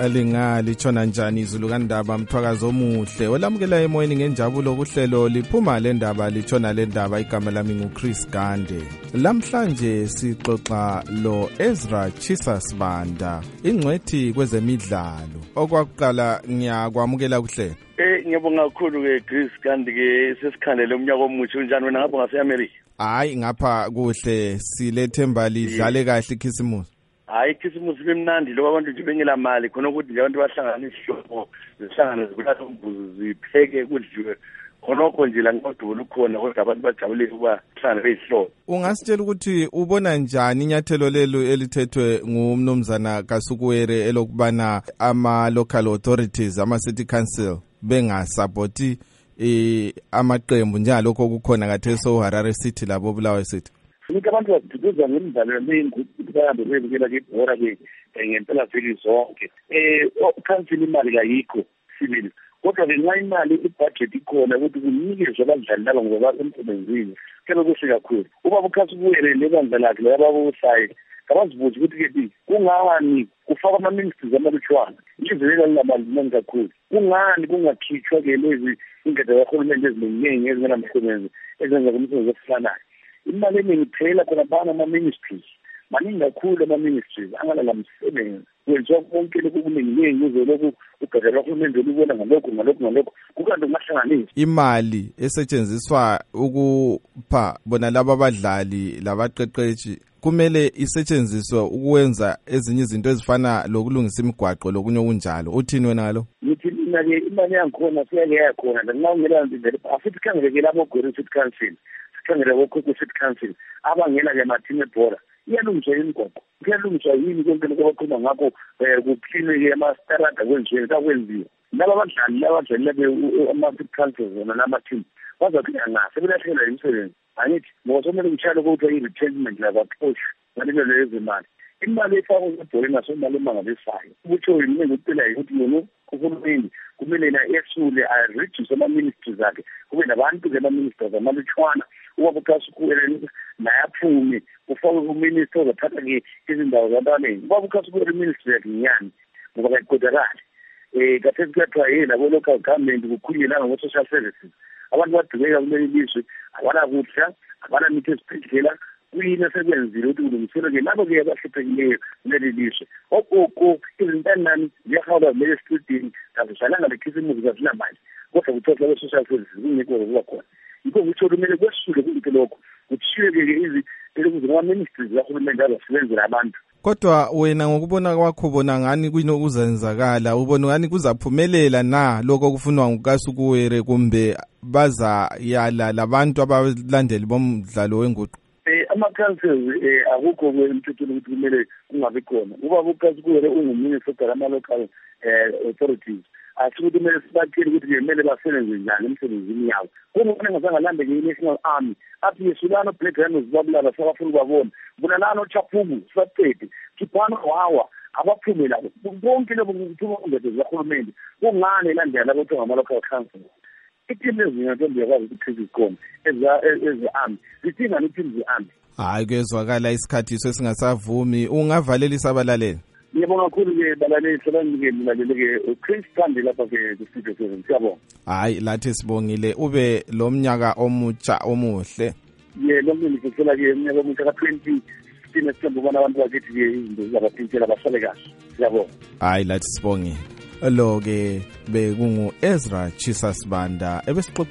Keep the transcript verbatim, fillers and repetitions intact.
Alinga litshona njani izulu kaNdaba Mthwakazi omuhle olamukela emoyeni ngenjabulo kuhlelo liphuma le ndaba litshona le ndaba igama lami nguChris Gande. Lamhlanje sixoxa lo Ezra Chisasibanda ingcwethi kwezemidlalo. Okwakuqala ngiyakwamukela kuhlelo. Eh ngiyabonga kakhulu ke Chris Gande ke sesikhandele umnyaka omuhle unjani wena ngapha ngase America? Hayi ngapha kuhle silethemba lidlale kahle ikhisimusi. Hayi ikhisimusi lemnandi lo abantu nje bengela mali khona ukuthi abantu bahlangana isihlobo zihlangana zikulala umbuzo zipheke kudliwe khonokho nje la ngodubula ukhona kodwa abantu bajabulile kuba hlangana beyihlobo. Ungasitshela ukuthi ubona njani inyathelo lelo elithethwe ngumnumzana Kasukuwere elokubana ama local authorities ama city council bengasupporti eh amaqembu njalokho kukhona katheso uHarare City labo Bulawayo City? Nika abantu baduduza ngemidlalo leyinkulu bahambe bebukela ke ibhora ke ngempela viki zonke. Eh ukhansile imali kayikho sibili. Kodwa ke nxa imali ibudget ikhona ukuthi kunikezwe abadlali laba ngoba emsebenzini kube kuhle kakhulu. Ubaba uKhasukuyele lebandla lakhe lababusayi kabazibuza ukuthi ke kungani kufaka ama ministries amalutshwana. Izwe lelabantu kakhulu. Kungani kungakhitshwa ke lezi ingeda kahulumende eziningi ezingenamsebenzi ezenza umsebenzi ofanayo. Imali eningi phela khona bana ama-ministries maningi kakhulu ama-ministries angalala msebenzi kwenziwa konke lokhu kuningi uzoloku ugadela uhulumende olubona ngalokho ngalokho ngalokho kukanti ungahlanganisa imali esetshenziswa ukupha bona laba abadlali labaqeqeshi kumele isetshenziswe ukwenza ezinye izinto ezifana lokulungisa imigwaqo lokunye okunjalo. Uthini wena ngalo? Ngithi mina ke imali yangikhona siyake yakhona nxa ungela ndivele afithi khangeke lapho gore city council sikhangela lokho ku city council abangena ke mathini ebhola iyalungiswa imigwaqo iyalungiswa yini konke lokho baqhuma ngakho kuclean ke ama starada kwenziwe kakwenziwa laba abadlali laba abadlali ama city council zona nama team bazakuya ngase belahlela imisebenzi angithi ngoba somele ngitshalo ukuthi i-retirement labacoach ngalelo lezimali imali efakwa ebholeni nasomali emangalisayo ukuthi yini ngikuphela ukuthi yona uhulumeni kumele na esule a reduce ama ministries akhe kube nabantu ke ama ministers amalutshwana ubaba uKhasukuyele nayaphume ufake uminister ozaphatha ke izindawo zabantu ubaba uKhasukuyele ministry yakhe nyani ngoba kayiqodakala eh kathi kuyathiwa yena bo local government kukhululana ngo social services abantu badubeka kuleli lizwe abana kudla abana mithi esibhedlela kuyini esekwenzile ukuthi kulungiselwe ke labo ke abahlephekileyo kuleli lizwe okoko izintanani ziyahawula lezi streetini kazisalanga lekhisimuzi kazina mali kodwa kuthola le social services kungekho kuba khona yikho ukuthi kumele kwesule kulike lokho kuthiwe ke izi elokuzama ministries lahulumende azasebenzela abantu. Kodwa wena ngokubona kwakho bona ngani kuyinokuzenzakala ubona ngani kuzaphumelela na lokho kufunwa nguKasukuwere kumbe baza yala labantu abalandeli bomdlalo wenguqu? Eh ama-councils eh akukho kwemthethweni ukuthi kumele kungabi khona. Ubaba uKhasukuyele unguminister wama local eh authorities. Asikuthi kumele sibathile ukuthi kumele basebenze njani emsebenzini yawo. Kuma ngazangalande ke i-National Army athi yesulana Black Rhinos babulala sabafuna babona. Bunalana uChaphugu sibaqede. Kipana wawa abaphume lapho. Bonke labo kuthuma umbethe zahulumende. Kungani elandela ukuthi ngama local council. Itheam lezinto ndiyakwazi ukuthi zikhona eza eza army zithinga neteam ze-army. Hayi kezwakala isikhathi sesingasavumi ungavalela isabalaleli. Ngiyabonga kakhulu ke balaleli sebanike milaleli ke uChris Gande lapha ke ku studio seven siyabonga. Hayi lathi sibongile ube lo mnyaka omutsha omuhle. Ye lo mnyaka sicela ke umnyaka omutsha ka twenty sixteen esembo bona abantu bakithi ke izinto zabaphintshela bahlale kahle siyabonga. Hayi lathi sibongile lo ke bekungu Ezra Chisasibanda ebesixoxa